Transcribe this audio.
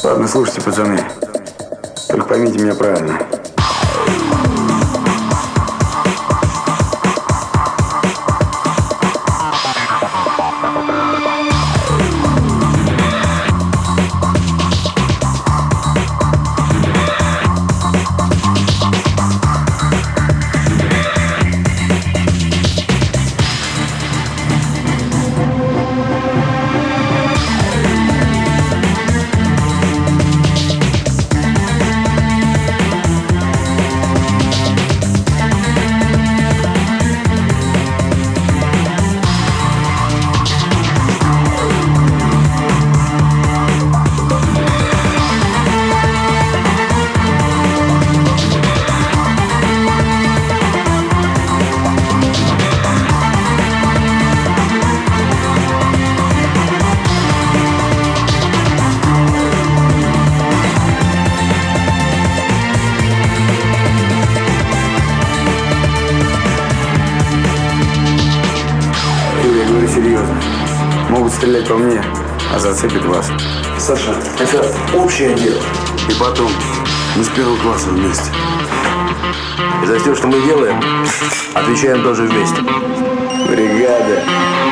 Ладно, слушайте, пацаны. Только поймите меня правильно. Серьезно. Могут стрелять по мне, а зацепит вас. Саша, это общее дело. И потом, мы с первого класса вместе. И за все, что мы делаем, отвечаем тоже вместе. Бригада.